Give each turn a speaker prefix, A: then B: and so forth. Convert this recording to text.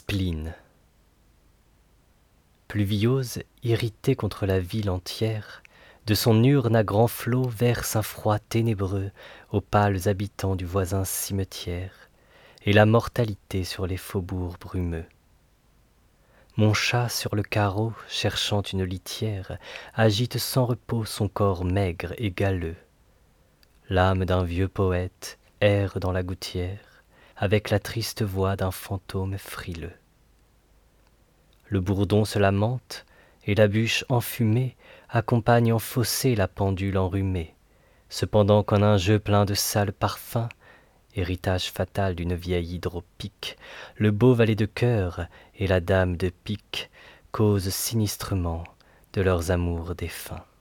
A: spleen. Pluviose, irritée contre la ville entière, de son urne à grands flots verse un froid ténébreux aux pâles habitants du voisin cimetière, et la mortalité sur les faubourgs brumeux. Mon chat sur le carreau, cherchant une litière, agite sans repos son corps maigre et galeux. L'âme d'un vieux poète erre dans la gouttière, avec la triste voix d'un fantôme frileux. Le bourdon se lamente, et la bûche enfumée accompagne en fossé la pendule enrhumée, cependant qu'en un jeu plein de sales parfums, héritage fatal d'une vieille hydropique, le beau valet de cœur et la dame de pique causent sinistrement de leurs amours défunts.